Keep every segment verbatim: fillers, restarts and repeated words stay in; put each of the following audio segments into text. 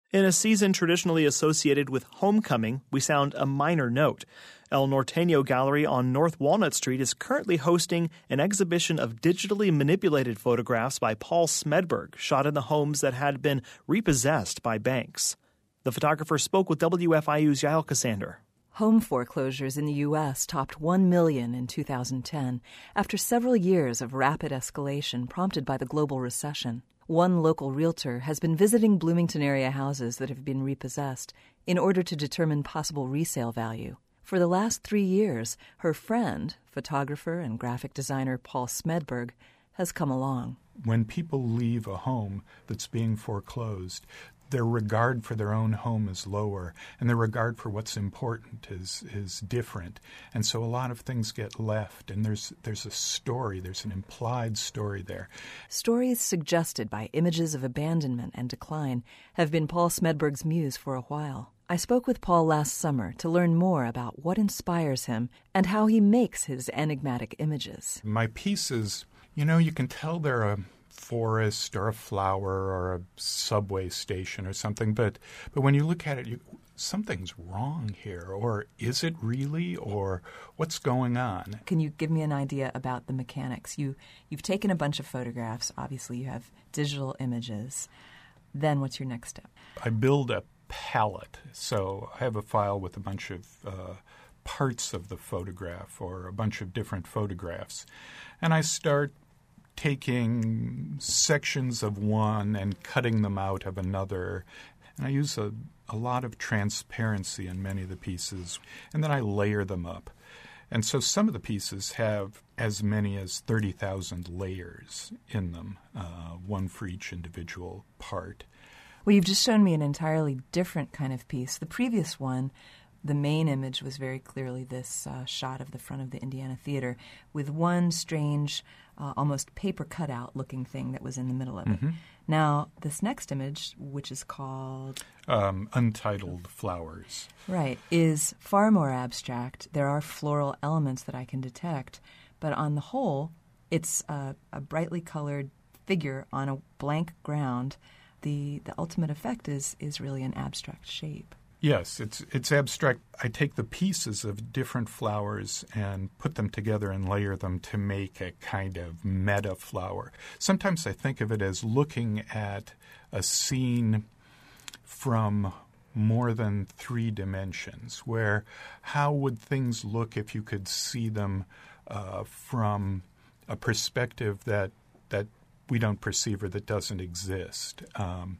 In a season traditionally associated with homecoming, we sound a minor note. El Norteño Gallery on North Walnut Street is currently hosting an exhibition of digitally manipulated photographs by Paul Smedberg, shot in the homes that had been repossessed by banks. The photographer spoke with W F I U's Yael Cassander. Home foreclosures in the U S topped one million in two thousand ten after several years of rapid escalation prompted by the global recession. One local realtor has been visiting Bloomington area houses that have been repossessed in order to determine possible resale value. For the last three years, her friend, photographer and graphic designer Paul Smedberg, has come along. When people leave a home that's being foreclosed, their regard for their own home is lower, and their regard for what's important is is different. And so a lot of things get left, and there's there's a story, there's an implied story there. Stories suggested by images of abandonment and decline have been Paul Smedberg's muse for a while. I spoke with Paul last summer to learn more about what inspires him and how he makes his enigmatic images. My pieces, you know, you can tell they're a forest or a flower or a subway station or something, but but when you look at it, you, something's wrong here, or is it really, or what's going on? Can you give me an idea about the mechanics? You, you've taken a bunch of photographs. Obviously, you have digital images. Then what's your next step? I build a palette. So I have a file with a bunch of uh, parts of the photograph or a bunch of different photographs, and I start taking sections of one and cutting them out of another. And I use a, a lot of transparency in many of the pieces, and then I layer them up. And so some of the pieces have as many as thirty thousand layers in them, uh, one for each individual part. Well, you've just shown me an entirely different kind of piece. The previous one, the main image was very clearly this uh, shot of the front of the Indiana Theater with one strange, uh, almost paper cutout looking thing that was in the middle of mm-hmm. it. Now, this next image, which is called Um, Untitled Flowers. Right, is far more abstract. There are floral elements that I can detect, but on the whole, it's a, a brightly colored figure on a blank ground. The the ultimate effect is is really an abstract shape. Yes, it's it's abstract. I take the pieces of different flowers and put them together and layer them to make a kind of meta flower. Sometimes I think of it as looking at a scene from more than three dimensions, where how would things look if you could see them uh, from a perspective that that we don't perceive or that doesn't exist. Um,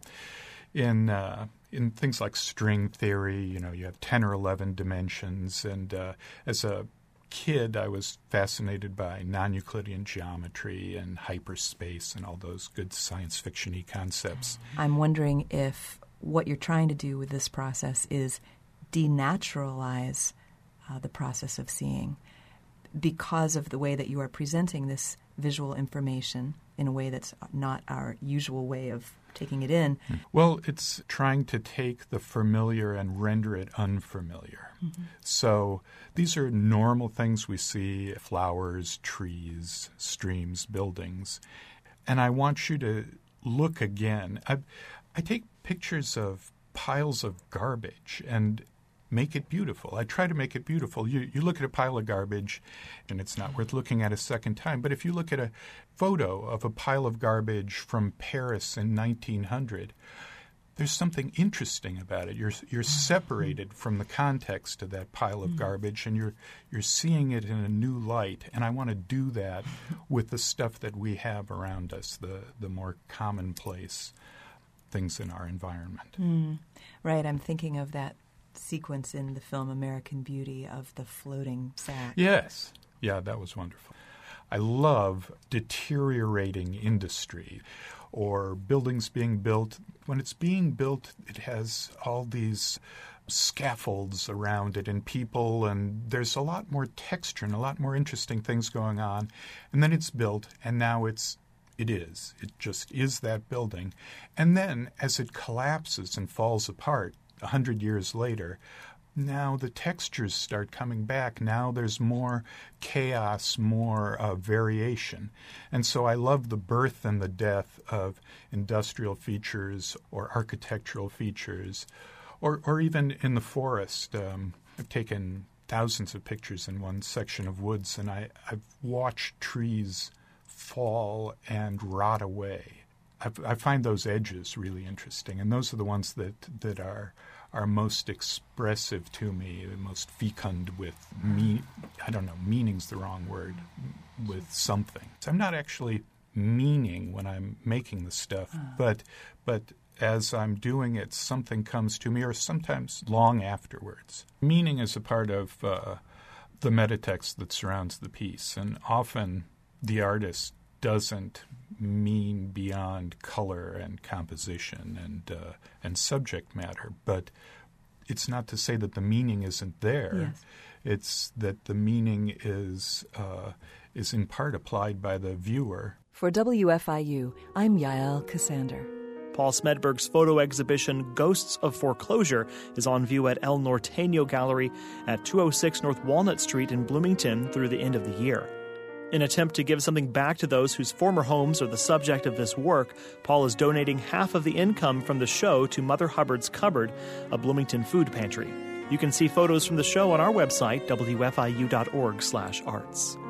in uh, in things like string theory, you know, you have ten or eleven dimensions. And uh, as a kid, I was fascinated by non-Euclidean geometry and hyperspace and all those good science fiction-y concepts. I'm wondering if what you're trying to do with this process is denaturalize uh, the process of seeing because of the way that you are presenting this visual information in a way that's not our usual way of taking it in. Well, it's trying to take the familiar and render it unfamiliar. Mm-hmm. So these are normal things we see: flowers, trees, streams, buildings. And I want you to look again. I, I take pictures of piles of garbage and make it beautiful. I try to make it beautiful. You you look at a pile of garbage, and it's not worth looking at a second time. But if you look at a photo of a pile of garbage from Paris in nineteen hundred, there's something interesting about it. You're you're separated from the context of that pile of garbage, and you're you're seeing it in a new light. And I want to do that with the stuff that we have around us, the the more commonplace things in our environment. Mm. Right. I'm thinking of that sequence in the film American Beauty of the floating sack. Yes. Yeah, that was wonderful. I love deteriorating industry or buildings being built. When it's being built, it has all these scaffolds around it and people, and there's a lot more texture and a lot more interesting things going on. And then it's built, and now it's It is. It just is that building. And then as it collapses and falls apart a hundred years later, now the textures start coming back. Now there's more chaos, more uh, variation. And so I love the birth and the death of industrial features or architectural features, or, or even in the forest. Um, I've taken thousands of pictures in one section of woods, and I, I've watched trees fall and rot away. I've, I find those edges really interesting, and those are the ones that, that are are most expressive to me, most fecund with me. I don't know, meaning's the wrong word, with something. So I'm not actually meaning when I'm making the stuff, uh. but but as I'm doing it, something comes to me, or sometimes long afterwards. Meaning is a part of uh, the metatext that surrounds the piece, and often the artist doesn't mean beyond color and composition and uh, and subject matter. But it's not to say that the meaning isn't there. Yes. It's that the meaning is uh, is in part applied by the viewer. For W F I U, I'm Yael Cassander. Paul Smedberg's photo exhibition Ghosts of Foreclosure is on view at El Norteño Gallery at two oh six North Walnut Street in Bloomington through the end of the year. In an attempt to give something back to those whose former homes are the subject of this work, Paul is donating half of the income from the show to Mother Hubbard's Cupboard, a Bloomington food pantry. You can see photos from the show on our website, W F I U dot org slash arts.